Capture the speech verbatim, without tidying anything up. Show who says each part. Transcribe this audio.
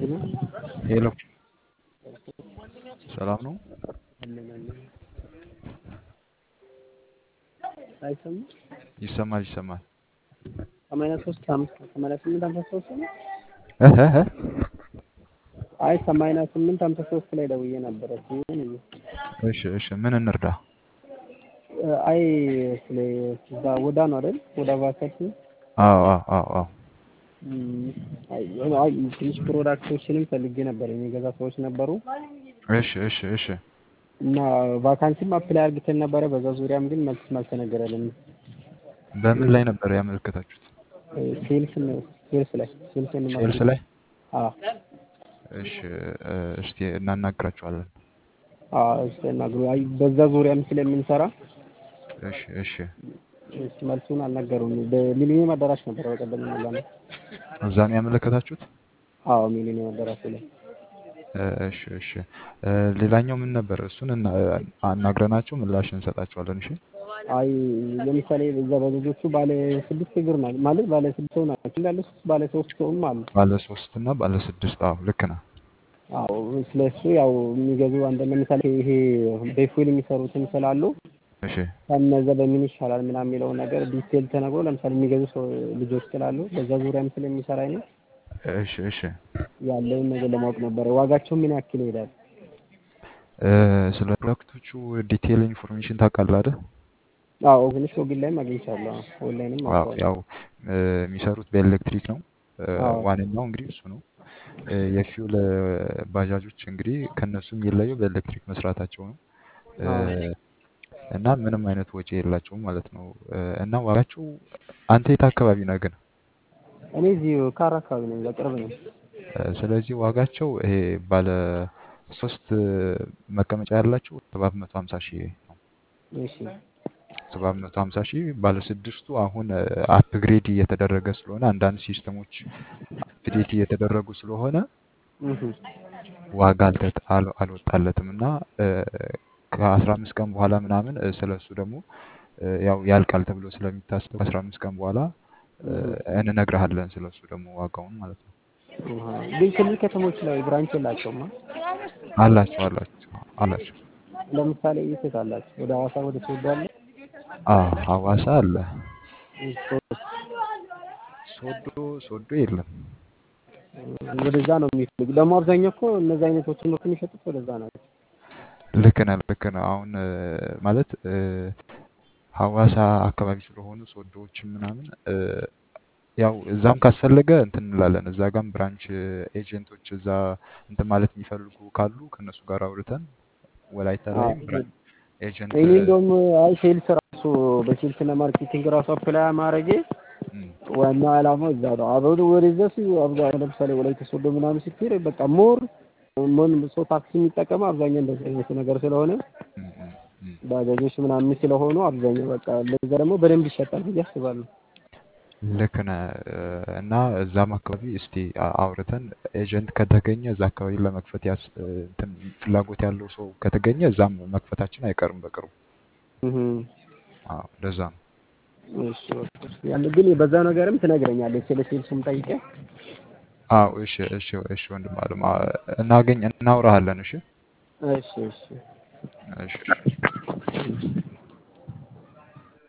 Speaker 1: ነው
Speaker 2: ሄሎ ሰላም ነው?
Speaker 1: አይሰማም።
Speaker 2: ይሰማል ይሰማል።
Speaker 1: ሰማንያ ሶስት አምስት ሰማንያ ስምንት ሃምሳ ሶስት ነው።
Speaker 2: እህ እህ
Speaker 1: አይ ሰማንያ ስምንት ሃምሳ ሶስት ላይ ደውዬ ነበረ።
Speaker 2: እሺ እሺ ምን እንርዳ?
Speaker 1: አይ ስለ እዛ ወዳ ነው አይደል? ወዳ ቫካንሲ
Speaker 2: አዎ አዎ አዎ አዎ
Speaker 1: አይ አይ ትንሽ ፕሮዳክቶችንም ፈልጌ ነበር። የሚገዛ ሰዎች ነበሩ
Speaker 2: እሺ እሺ እሺ
Speaker 1: እና ቫካንሲም አፕላይ አድርገን ነበረ። በዛ ዙሪያም ግን መልስ አልተነገረልንም።
Speaker 2: በምን ላይ ነበር ያመለከታችሁት?
Speaker 1: ሴልስ ሴልስ ላይ ሴልስ እና
Speaker 2: ሴልስ ላይ?
Speaker 1: አዎ
Speaker 2: እሺ እስቲ እናናግራቸዋለን።
Speaker 1: አዎ እሺ እናግሩ። አይ በዛ ዙሪያም ስለምንሰራ
Speaker 2: እሺ እሺ
Speaker 1: እሺ መልሱን አልነገሩም። በሚሊኒየም አዳራሽ ነበር በቀደም ነው።
Speaker 2: እዛ ነው ያመለከታችሁት?
Speaker 1: አዎ ሚሊኒየም አዳራሽ ላይ።
Speaker 2: እሺ እሺ ሌላኛው ምን ነበር? እሱን አናግረናቸው ምላሽ እንሰጣቸዋለን። እሺ
Speaker 1: አይ ለምሳሌ እዛ በልጆቹ ባለ ስድስት እግር ማለት ማለት ባለ ስድስት ሰው ናቸው እንዳለ ባለ ሶስት ሰውም አሉ።
Speaker 2: ባለ ሶስት እና ባለ ስድስት አዎ ልክ ነህ።
Speaker 1: አዎ ስለሱ ያው የሚገዙ አንድ ለምሳሌ ይሄ በፉል የሚሰሩትን ስላሉ
Speaker 2: እሺ
Speaker 1: ከነዛ በምን ይሻላል ምናምን የሚለው ነገር ዲቴል ተነግሮ ለምሳሌ የሚገዙ ሰው ልጆች ስላሉ በዛ ዙሪያም ስለሚሰራ ነው።
Speaker 2: እሺ እሺ
Speaker 1: ያለውን ነገር ለማወቅ ነበር። ዋጋቸው ምን ያክል ይሄዳል?
Speaker 2: ስለ ፕሮዳክቶቹ ዲቴል ኢንፎርሜሽን ታውቃለህ አይደል?
Speaker 1: አዎ ትንሽ ጎግል ላይም አግኝቻለሁ። ኦንላይንም
Speaker 2: አዎ
Speaker 1: አውቀዋለሁ።
Speaker 2: ያው የሚሰሩት በኤሌክትሪክ ነው። ዋነኛው እንግዲህ እሱ ነው። የፊውል ባጃጆች እንግዲህ ከነሱ የሚለየው በኤሌክትሪክ መስራታቸው ነው። እና ምንም አይነት ወጪ የላቸውም ማለት ነው። እና ዋጋቸው አንተ የት አካባቢ ነህ ግን?
Speaker 1: እኔ እዚህ ካራ አካባቢ ነኝ፣ በቅርብ ነኝ።
Speaker 2: ስለዚህ ዋጋቸው ይሄ ባለ ሶስት መቀመጫ ያላቸው ሰባት መቶ ሃምሳ ሺህ ነው።
Speaker 1: እሺ
Speaker 2: ሰባት መቶ ሃምሳ ሺህ ባለ ስድስቱ አሁን አፕግሬድ እየተደረገ ስለሆነ አንዳንድ ሲስተሞች አፕዴት እየተደረጉ ስለሆነ ዋጋ አልወጣለትም እና ከአስራ አምስት ቀን በኋላ ምናምን ስለሱ ደግሞ ያው ያልቃል ተብሎ ስለሚታሰብ ከአስራ አምስት ቀን በኋላ እንነግርሃለን ስለሱ ደግሞ ዋጋውን ማለት ነው።
Speaker 1: ግን ክልል ከተሞች ላይ ብራንች የላቸውም?
Speaker 2: አላቸው አላቸው አላቸው።
Speaker 1: ለምሳሌ የት አላቸው? ወደ ሐዋሳ ወደ ሶዶ አለ?
Speaker 2: አዎ ሐዋሳ አለ። ሶዶ ሶዶ የለም።
Speaker 1: ወደዛ ነው የሚፈልግ። ደግሞ አብዛኛው እኮ እነዚህ አይነቶችን ነው የሚሸጡት ወደዛ ናቸው።
Speaker 2: ልክ ነህ ልክ ነህ። አሁን ማለት ሐዋሳ አካባቢ ስለሆኑ ሶዶዎችም ምናምን ያው እዛም ካስፈለገ እንትን እንላለን። እዛ ጋም ብራንች ኤጀንቶች እዛ እንትን ማለት የሚፈልጉ ካሉ ከነሱ ጋር አውርተን ወላይታ ላይም ብራንች ኤጀንት
Speaker 1: እኔ እንደውም አይ ሴልስ ራሱ በሴልስ እና ማርኬቲንግ ራሱ አፕላይ ማድረጌ ዋና ዓላማው እዛ ነው። አብሮ ወደዛ አብዛኛው ለምሳሌ ወላይታ ሶዶ ምናምን ስትሄድ በቃ ሞር ምን ሰው ታክሲ የሚጠቀመው አብዛኛው እንደዚህ አይነት ነገር ስለሆነ ባጃጆች ምናምን ስለሆኑ አብዛኛው በቃ ለዛ ደግሞ በደንብ ይሸጣል ብዬ አስባለሁ።
Speaker 2: ልክ ነህ። እና እዛም አካባቢ እስቲ አውርተን ኤጀንት ከተገኘ እዛ አካባቢ ለመክፈት ያስ እንትን ፍላጎት ያለው ሰው ከተገኘ እዛም መክፈታችን አይቀርም በቅርቡ። አዎ ለዛ ነው።
Speaker 1: እሺ ያለ ግን በዛ ነገርም ትነግረኛለህ ስለ ሴልሱም ጠይቀህ።
Speaker 2: አዎ እሺ እሺ እሺ ወንድም አለም እናገኝ እናውራሃለን። እሺ
Speaker 1: እሺ እሺ
Speaker 2: እሺ